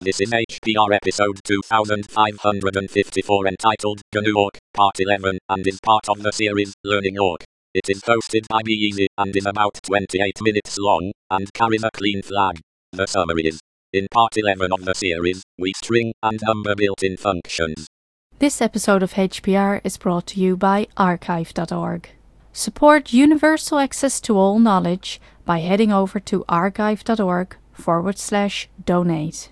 This is HPR episode 2554 entitled GNU Awk, Part 11, and is part of the series Learning Awk. It is hosted by Be Easy and is about 28 minutes long, and carries a clean flag. The summary is, in Part 11 of the series, we string and number built-in functions. This episode of HPR is brought to you by archive.org. Support universal access to all knowledge by heading over to archive.org/donate.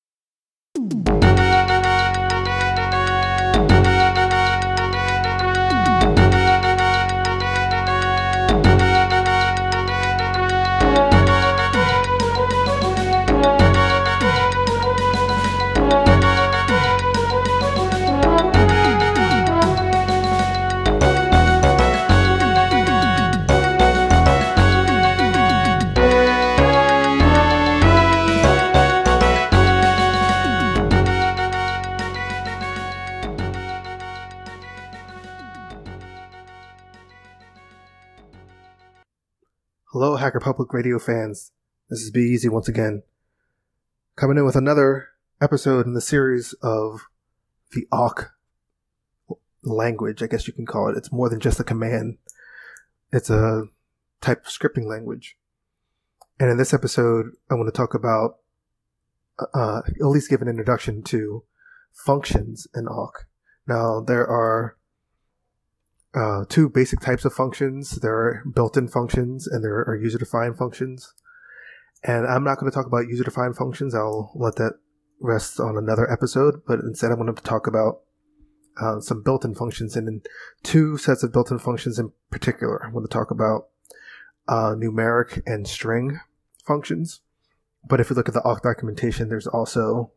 Hello, Hacker Public Radio fans. This is Be Easy once again, coming in with another episode in the series of the awk language, I guess you can call it. It's more than just a command. It's a type of scripting language. And in this episode, I want to talk about, at least give an introduction to functions in awk. Now, there are two basic types of functions. There are built-in functions and there are user-defined functions. And I'm not going to talk about user-defined functions. I'll let that rest on another episode. But instead, I'm going to talk about some built-in functions, and in two sets of built-in functions in particular. I'm going to talk about numeric and string functions. But if you look at the awk documentation, there's also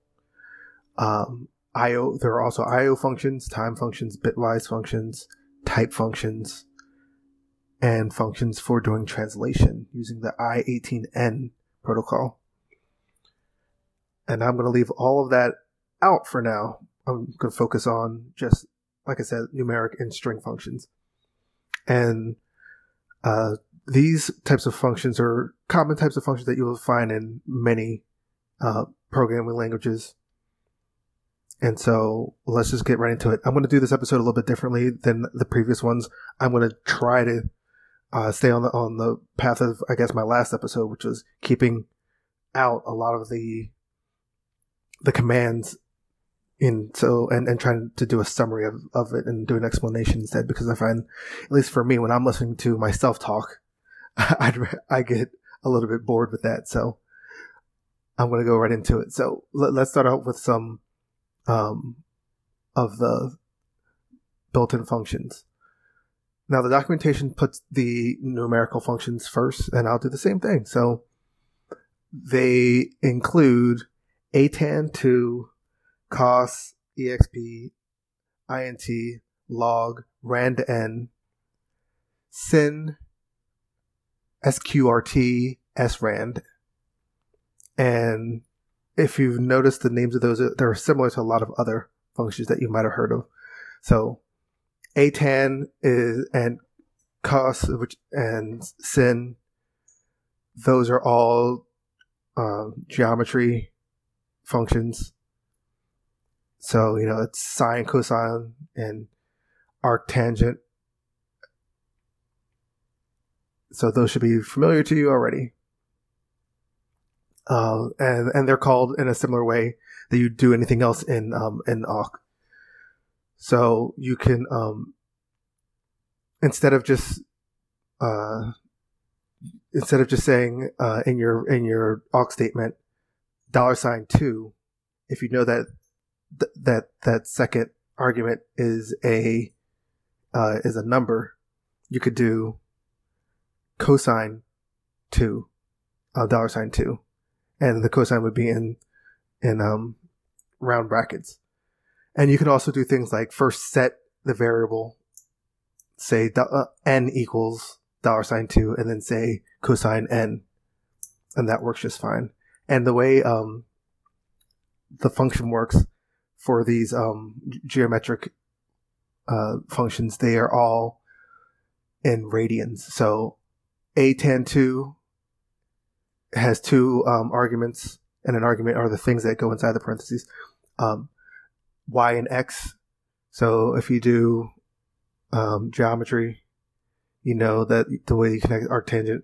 IO. There are also IO functions, time functions, bitwise functions, type functions, and functions for doing translation using the I18N protocol. And I'm going to leave all of that out for now. I'm going to focus on just, like I said, numeric and string functions. And these types of functions are common types of functions that you will find in many programming languages. And so let's just get right into it. I'm going to do this episode a little bit differently than the previous ones. I'm going to try to stay on the path of, I guess, my last episode, which was keeping out a lot of the commands and trying to do a summary of it and do an explanation instead, because I find, at least for me, when I'm listening to my self-talk, I get a little bit bored with that. So I'm going to go right into it. So let's start out with some of the built-in functions. Now, the documentation puts the numerical functions first, and I'll do the same thing. So they include atan2, cos, exp, int, log, rand-n, sin, sqrt, srand, and if you've noticed, the names of those, they're similar to a lot of other functions that you might have heard of. So atan is, and cos, and sin, those are all geometry functions. So, it's sine, cosine, and arctangent. So those should be familiar to you already. And they're called in a similar way that you do anything else in awk. So you can, instead of just saying, in your awk statement, $2, if you know that second argument is a number, you could do cosine 2, $2. And the cosine would be in round brackets. And you can also do things like first set the variable, say n equals $2, and then say cosine n. And that works just fine. And the way the function works for these geometric functions, they are all in radians. So atan2 has two arguments, in an argument are the things that go inside the parentheses. Y and X. So if you do geometry, you know that the way you connect arctangent,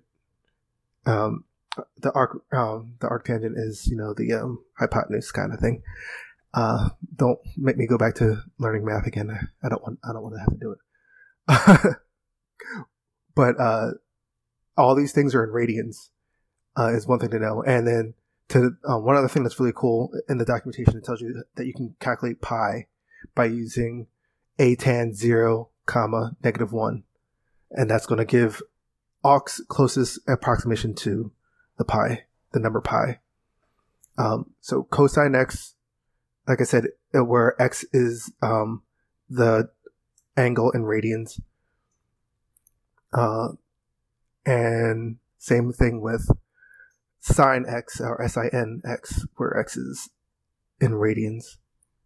the arctangent is, the hypotenuse kind of thing. Don't make me go back to learning math again. I don't want to have to do it. But all these things are in radians, is one thing to know. And then one other thing that's really cool in the documentation, it tells you that you can calculate pi by using a tan 0, -1. And that's going to give Aux's closest approximation to the number pi. So cosine x, like I said, where x is the angle in radians. And same thing with sine x, or sin x, where x is in radians.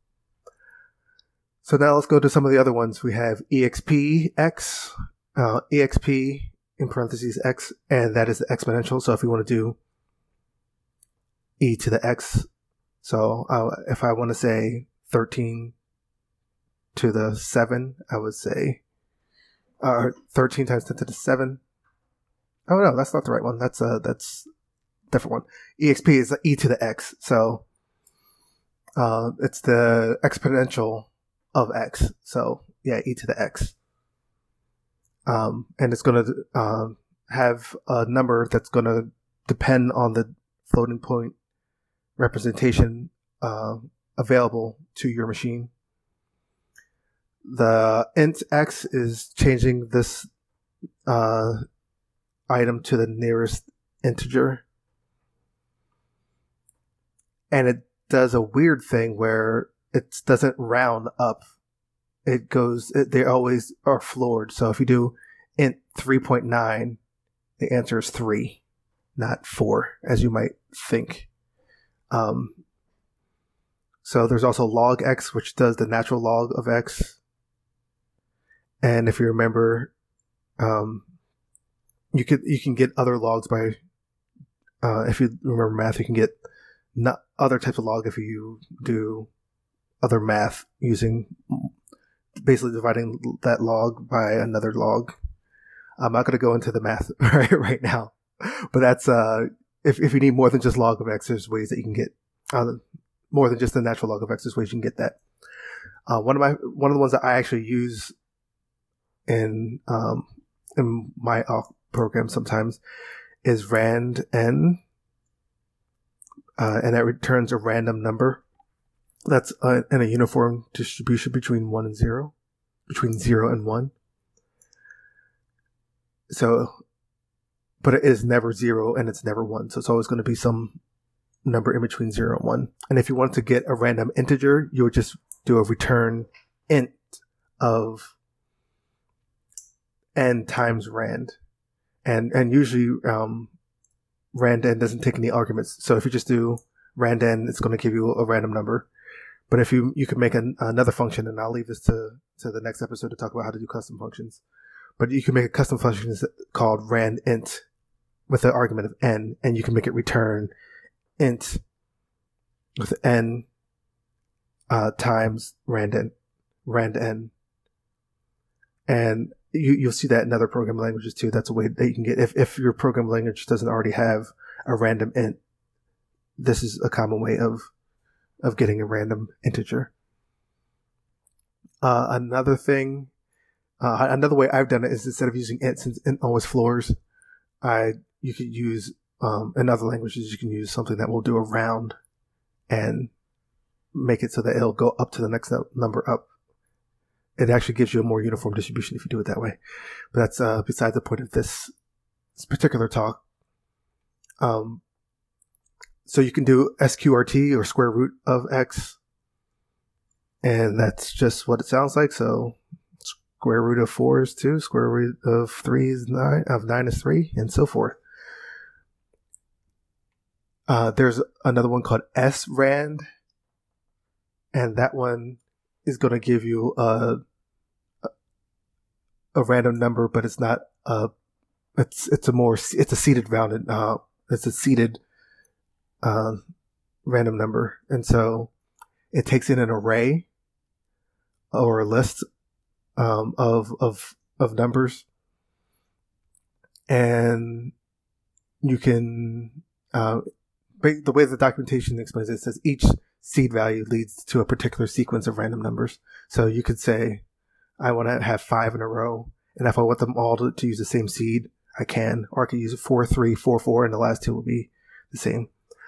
So now let's go to some of the other ones. We have exp x, exp in parentheses x, and that is the exponential. So if we want to do e to the x, so if I want to say 13 to the 7, I would say 13 times 10 to the 7. Oh no, that's not the right one. That's a different one. Exp is e to the x, so it's the exponential of x. So yeah, e to the x. And it's going to have a number that's going to depend on the floating point representation available to your machine. The int x is changing this item to the nearest integer. And it does a weird thing where it doesn't round up. They always are floored. So if you do int 3.9, the answer is 3, not 4, as you might think. So there's also log x, which does the natural log of x. And if you remember, you can get other logs by, if you remember math, you can get other types of log if you do other math using basically dividing that log by another log. I'm not going to go into the math right now, but that's if you need more than just log of x, there's ways that you can get more than just the natural log of x. There's ways you can get that. One of the ones that I actually use in my program sometimes is rand n, and that returns a random number that's in a uniform distribution between 1 and 0, between 0 and 1. So, but it is never 0 and it's never 1. So it's always going to be some number in between 0 and 1. And if you want to get a random integer, you would just do a return int of n times rand. And usually, rand n doesn't take any arguments. So if you just do rand n, it's going to give you a random number. But if you could make another function, and I'll leave this to the next episode to talk about how to do custom functions. But you can make a custom function called rand int with the argument of n, and you can make it return int with n times rand n. And you'll see that in other programming languages too. That's a way that you can get, if your programming language doesn't already have a random int, this is a common way of getting a random integer. Another way I've done it is, instead of using int, since int always floors, you could use, in other languages, you can use something that will do a round and make it so that it'll go up to the next number up. It actually gives you a more uniform distribution if you do it that way. But that's beside the point of this particular talk. So you can do SQRT, or square root of x, and that's just what it sounds like. So square root of 4 is 2, square root of 3 is 9, of 9 is 3, and so forth. There's another one called srand, and that one is going to give you a random number, but it's not it's a seated rounded it's a seated random number. And so it takes in an array or a list of numbers. And you can, the way the documentation explains it, it says each seed value leads to a particular sequence of random numbers. So you could say, I want to have 5 in a row. And if I want them all to use the same seed, I can. Or I could use 4, 3, 4, 4, and the last two will be the same.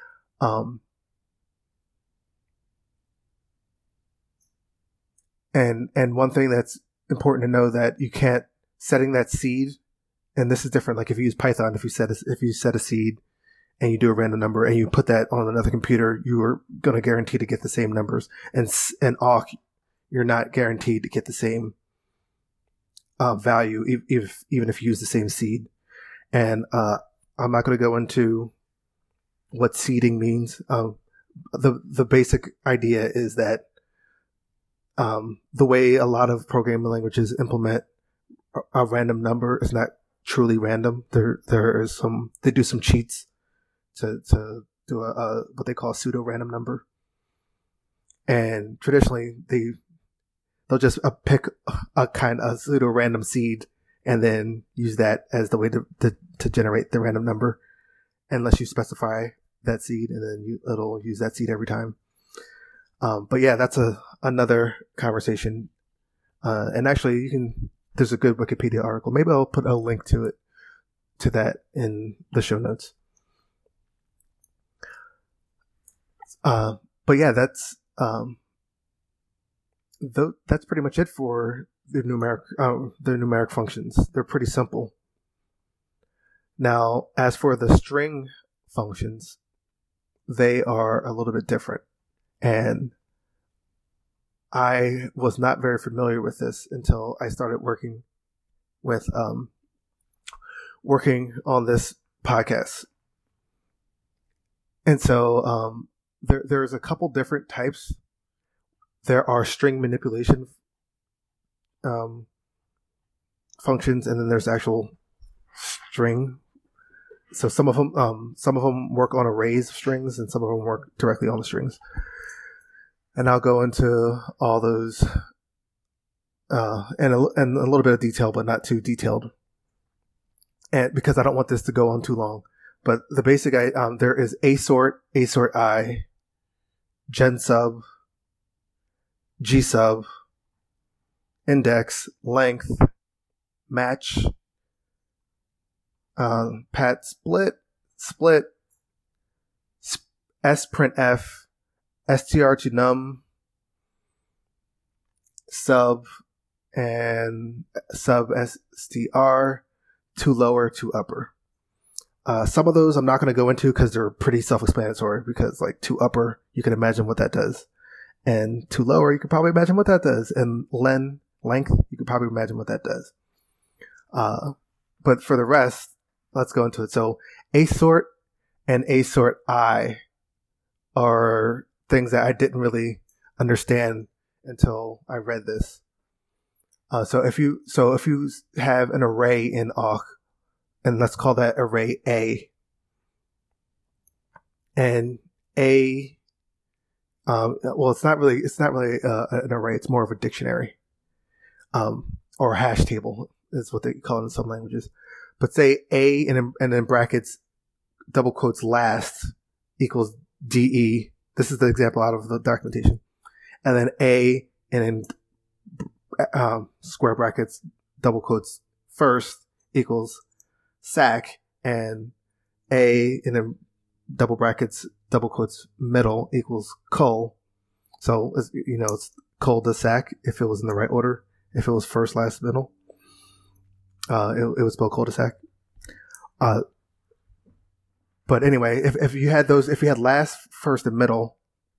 And one thing that's important to know that you can't, setting that seed, and this is different. Like if you use Python, if you set a seed and you do a random number and you put that on another computer, you are going to guarantee to get the same numbers. And awk, you're not guaranteed to get the same value even if you use the same seed. And I'm not going to go into what seeding means. The basic idea is that the way a lot of programming languages implement a random number is not truly random. They do some cheats to do a what they call pseudo random number. And traditionally they'll just pick a pseudo random seed and then use that as the way to generate the random number, unless you specify that seed, and then it'll use that seed every time. But yeah, that's another conversation. And actually, there's a good Wikipedia article. Maybe I'll put a link to that in the show notes. But yeah, that's pretty much it for the numeric functions. They're pretty simple. Now, as for the string functions, they are a little bit different. And I was not very familiar with this until I started working on this podcast. And so there's a couple different types. There are string manipulation functions, and then there's actual string. So some of them work on arrays of strings, and some of them work directly on the strings. And I'll go into all those and a little bit of detail, but not too detailed, and because I don't want this to go on too long. But the basic, there is asort, asort I, gensub, gsub, index, length, match, pat split, sprintf, str to num, sub, and sub str, to lower, to upper. Some of those I'm not going to go into because they're pretty self-explanatory, because like to upper, you can imagine what that does. And to lower, you can probably imagine what that does. And length, you can probably imagine what that does. But for the rest, let's go into it. So asort and asort I are things that I didn't really understand until I read this. So if you have an array in awk, and let's call that array A, and A, well, it's not really an array. It's more of a dictionary, or a hash table is what they call it in some languages. But say A and then brackets, double quotes, last equals DE. This is the example out of the documentation. And then A and then square brackets, double quotes, first equals sac, and A and then double brackets, double quotes, middle equals cul. So, it's cul de sac if it was in the right order. If it was first, last, middle, it would spell cul de sac. But anyway, if you had last, first, and middle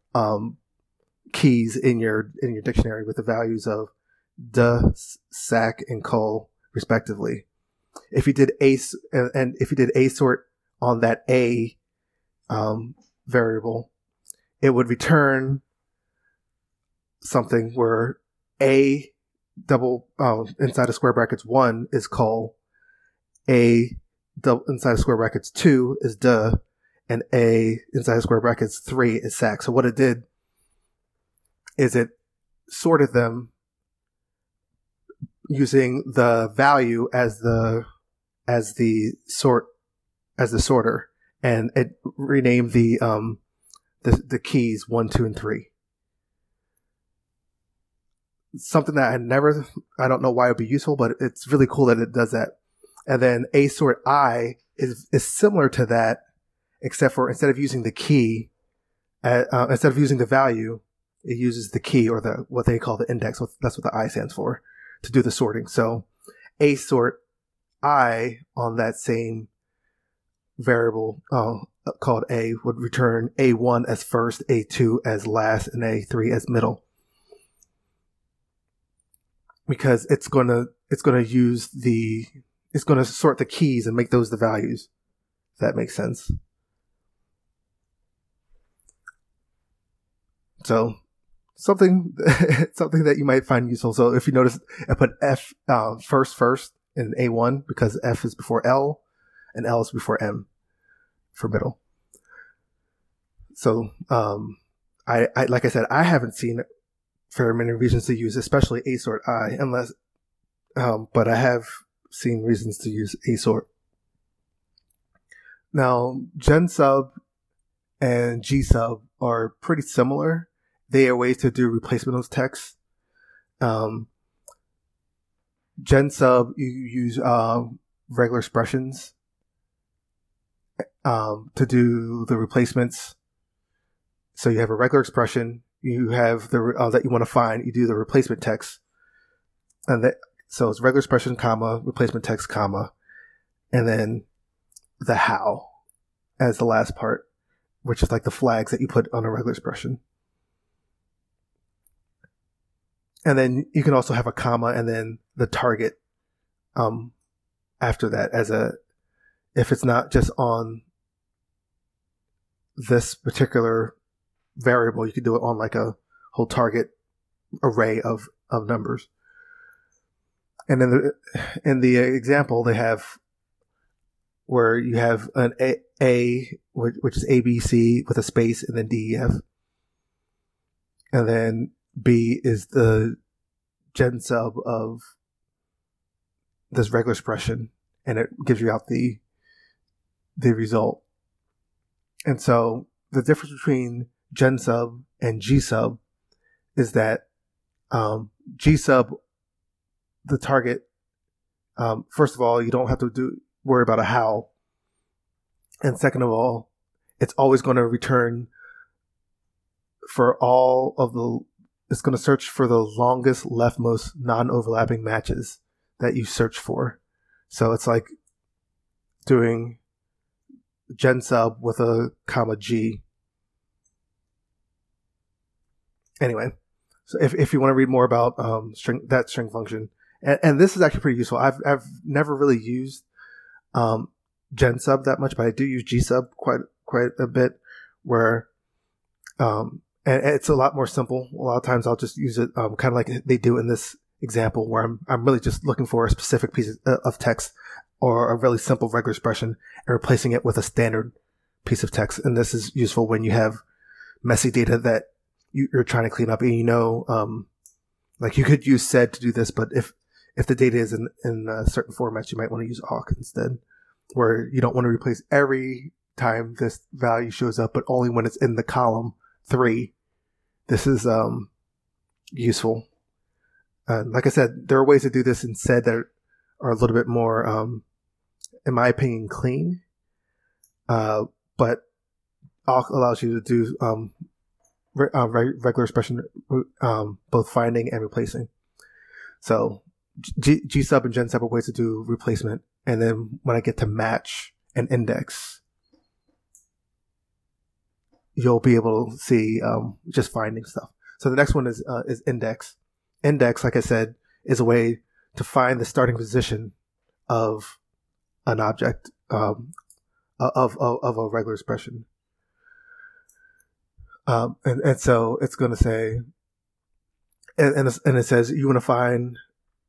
keys in your dictionary with the values of de, sac, and cul respectively, if you did asort on that A variable, it would return something where A double inside of square brackets 1 is cul, A double inside of square brackets 2 is de, and A inside square brackets 3 is SAC. So what it did is it sorted them using the value as the sorter, and it renamed the keys 1, 2, and 3. Something that I don't know why it would be useful, but it's really cool that it does that. And then A sort I is similar to that, except for instead of using the key, instead of using the value, it uses the key, or what they call the index. That's what the I stands for, to do the sorting. So A sort I on that same variable called A would return A1 as first, A2 as last, and A3 as middle, because it's going to sort the keys and make those the values. If that makes sense. So something that you might find useful. So if you notice, I put F first in A1 because F is before L and L is before M for middle. So I like I said, I haven't seen very many reasons to use especially A sort I, unless but I have seen reasons to use A sort. Now gen sub and G sub are pretty similar. They are ways to do replacement of text. Gen sub, you use regular expressions to do the replacements. So you have a regular expression, you have the that you want to find, you do the replacement text, and so it's regular expression, comma, replacement text, comma, and then the how as the last part, which is like the flags that you put on a regular expression. And then you can also have a comma and then the target after that if it's not just on this particular variable, you could do it on like a whole target array of numbers. And in the example, they have where you have an A which is ABC with a space and then DEF. And then B is the gen sub of this regular expression, and it gives you out the result. And so the difference between gen sub and G sub is that G sub, the target, first of all, you don't have to worry about a how, and second of all, it's always going to return for all of it's going to search for the longest leftmost non-overlapping matches that you search for. So it's like doing gen sub with a comma G. Anyway, so if you want to read more about string function, and this is actually pretty useful. I've never really used gen sub that much, but I do use G sub quite a bit, where and it's a lot more simple. A lot of times I'll just use it kind of like they do in this example, where I'm really just looking for a specific piece of text or a really simple regular expression and replacing it with a standard piece of text. And this is useful when you have messy data that you're trying to clean up, and like you could use sed to do this, but if the data is in certain formats, you might want to use awk instead, where you don't want to replace every time this value shows up, but only when it's in the column 3. This is useful. Like I said, there are ways to do this in sed that are a little bit more, in my opinion, clean. But awk allows you to do regular expression, both finding and replacing. So G sub and gen sub are ways to do replacement. And then when I get to match and index, you'll be able to see just finding stuff. So the next one is index. Index, like I said, is a way to find the starting position of an object of a regular expression. And so it's going to say, and it says you want to find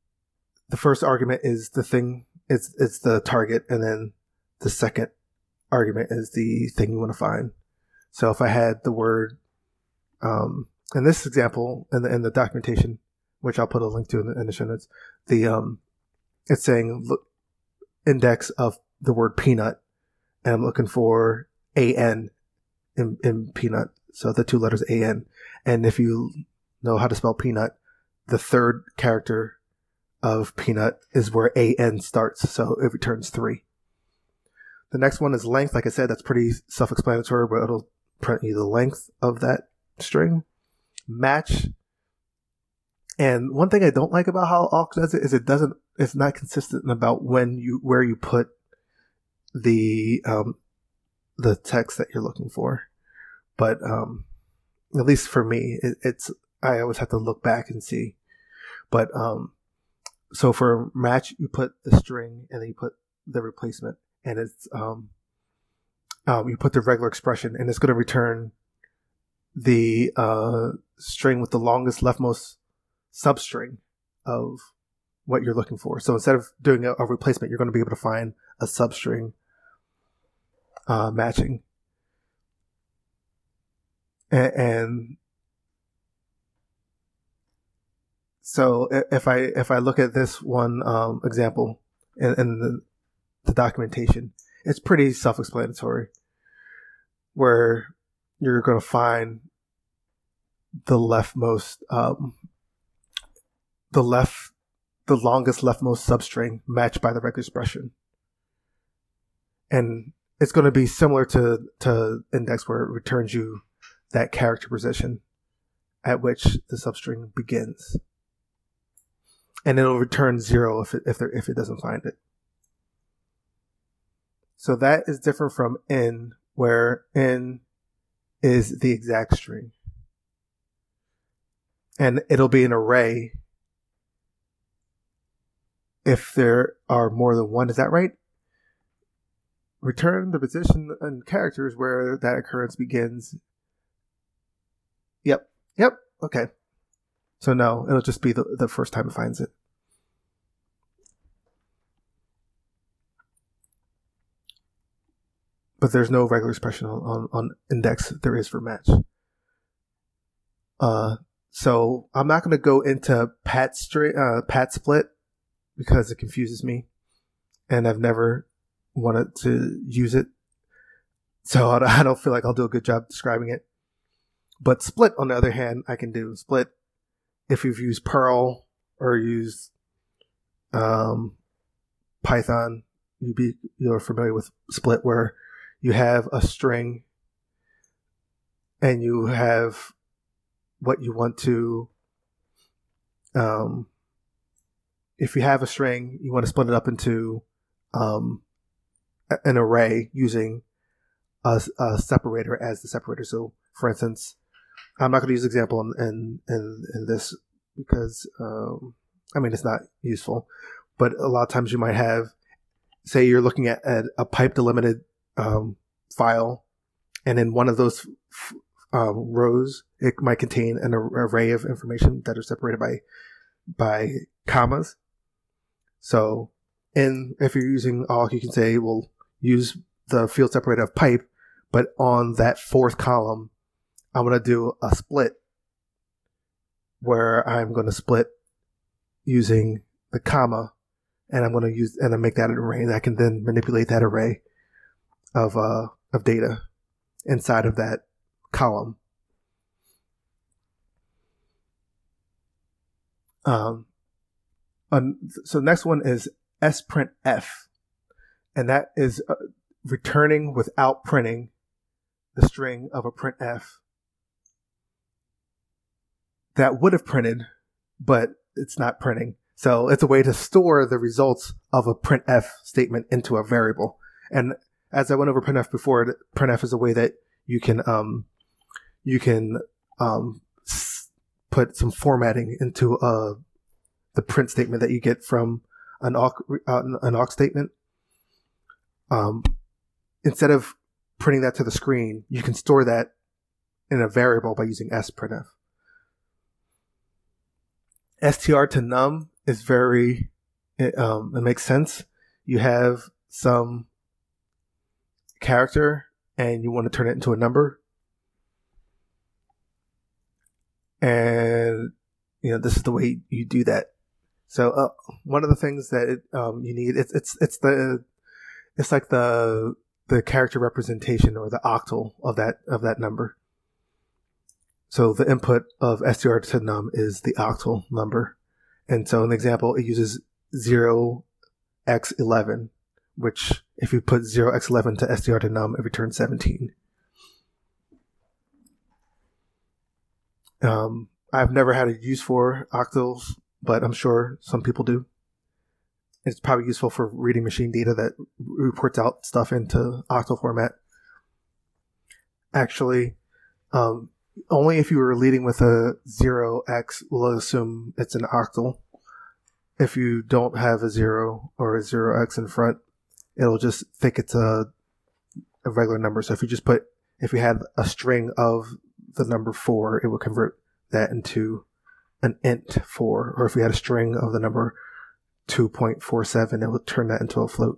the first argument is the thing, it's the target, and then the second argument is the thing you want to find. So if I had the word, in this example, in the documentation, which I'll put a link to in the show notes, it's saying look, index of the word peanut, and I'm looking for AN in peanut. So the two letters AN. And if you know how to spell peanut, the third character of peanut is where AN starts. So it returns 3. The next one is length. Like I said, that's pretty self-explanatory, but it'll print you the length of that string. Match. And one thing I don't like about how awk does it is it's not consistent about where you put the text that you're looking for. But at least for me, I always have to look back and see. But so for match, you put the string and then you put the replacement, and it's you put the regular expression, and it's going to return the string with the longest leftmost substring of what you're looking for. So instead of doing a replacement, you're going to be able to find a substring matching. And so if I look at this one example in the documentation, it's pretty self-explanatory, where you're going to find the leftmost, the longest leftmost substring matched by the regular expression. And it's going to be similar to index, where it returns you that character position at which the substring begins. And it'll return 0 if it doesn't find it. So that is different from in, where in is the exact string. And it'll be an array if there are more than one. Is that right? Return the position and characters where that occurrence begins. Yep. Okay. So no, it'll just be the first time it finds it. But there's no regular expression on index. There is for match. So I'm not going to go into pat split because it confuses me, and I've never wanted to use it. So I don't feel like I'll do a good job describing it. But split, on the other hand, I can do. Split, if you've used Perl or used Python, you're familiar with split, where you have a string and you have what you want to, if you have a string, you want to split it up into an array using a separator as the separator. So, for instance, I'm not going to use example in this because, it's not useful. But a lot of times you might have, say you're looking at a pipe delimited file, and in one of those rows, it might contain an array of information that are separated by commas. So, if you're using awk, you can say, well, use the field separator of pipe, but on that fourth column, I'm going to do a split where I'm going to split using the comma, and I'm going to use and make that an array, and I can then manipulate that array of data inside of that column. So next one is sprintf, and that is returning without printing the string of a printf that would have printed, but it's not printing. So it's a way to store the results of a printf statement into a variable. And as I went over printf before, printf is a way that you can put some formatting into the print statement that you get from an awk statement. Instead of printing that to the screen, you can store that in a variable by using sprintf. str to num is it makes sense. You have some character and you want to turn it into a number. And, this is the way you do that. So, one of the things that you need, it's like the character representation or the octal of that number. So the input of str to num is the octal number. And so in the example, it uses 0x11, which if you put 0x11 to str to num, it returns 17. I've never had a use for octals, but I'm sure some people do. It's probably useful for reading machine data that reports out stuff into octal format. Actually, only if you were leading with a 0x will assume it's an octal. If you don't have a 0 or a 0x in front, it'll just think it's a regular number. So if you had a string of the number 4, it would convert that into an int 4. Or if we had a string of the number 2.47, it would turn that into a float.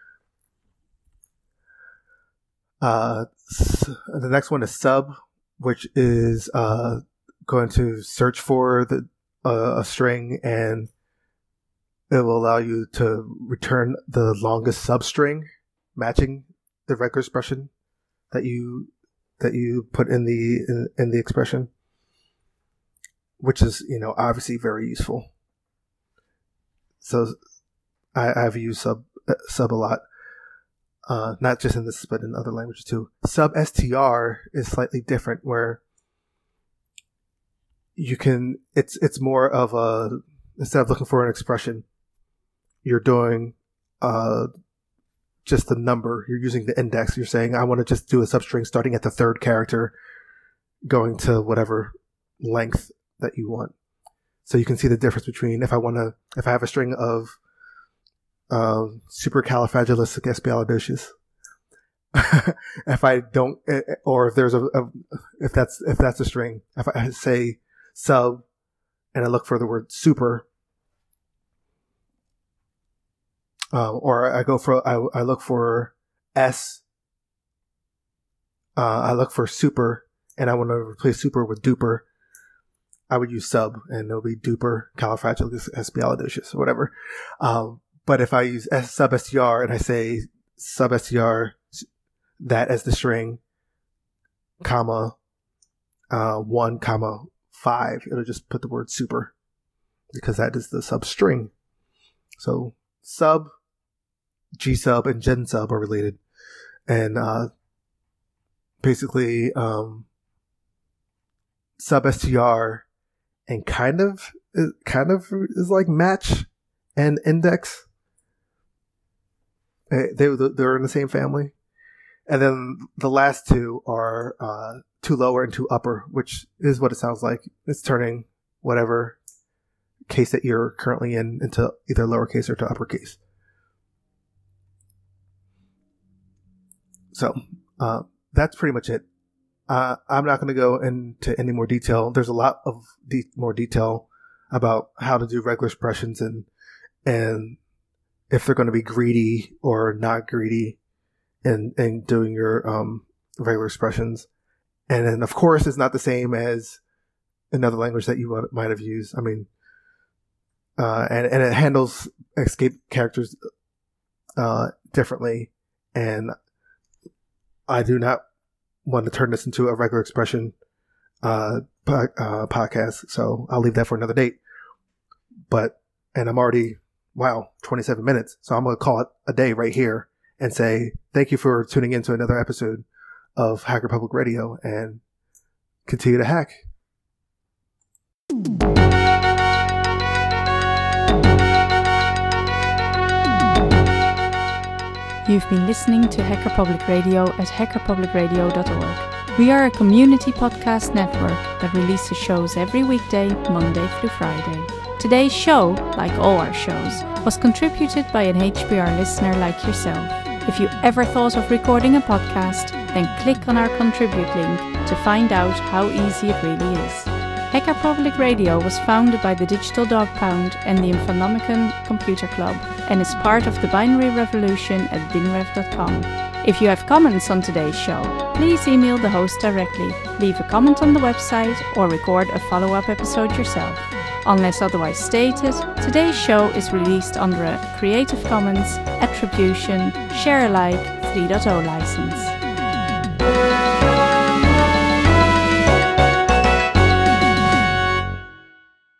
The next one is sub, which is going to search for a string, and it will allow you to return the longest substring matching the regular expression that you put in the expression, which is obviously very useful. So I've used sub a lot, not just in this but in other languages too. Sub str is slightly different, where you can it's more of a, instead of looking for an expression, you're doing just the number. You're using the index. You're saying, I want to just do a substring starting at the third character, going to whatever length that you want. So you can see the difference between if I have a string of supercalifragilisticexpialidocious. If I don't, or if there's if that's a string, if I say sub and I look for the word super, or I look for S, I look for super, and I want to replace super with duper, I would use sub, and it'll be duper califragilisticexpialidocious or whatever. But if I use sub str and I say sub str that as the string, comma 1, comma 5, it'll just put the word super, because that is the substring. So sub, gsub, and gensub are related, and basically sub str and kind of is like match and index. They're in the same family. And then the last two are two lower and two upper, which is what it sounds like. It's turning whatever case that you're currently in into either lowercase or to uppercase. So that's pretty much it. I'm not going to go into any more detail. There's a lot of more detail about how to do regular expressions and if they're going to be greedy or not greedy in doing your regular expressions. And then, of course, it's not the same as another language that you might have used. I mean, and it handles escape characters differently. And I do not want to turn this into a regular expression podcast, so I'll leave that for another date. And I'm already 27 minutes, so I'm going to call it a day right here and say thank you for tuning in to another episode of Hacker Public Radio, and continue to hack. You've been listening to Hacker Public Radio at hackerpublicradio.org. We are a community podcast network that releases shows every weekday, Monday through Friday. Today's show, like all our shows, was contributed by an HPR listener like yourself. If you ever thought of recording a podcast, then click on our contribute link to find out how easy it really is. Hacker Public Radio was founded by the Digital Dog Pound and the Infonomicon Computer Club, and is part of the binary revolution at binrev.com. If you have comments on today's show, please email the host directly, leave a comment on the website, or record a follow-up episode yourself. Unless otherwise stated, today's show is released under a Creative Commons Attribution Share Alike 3.0 license.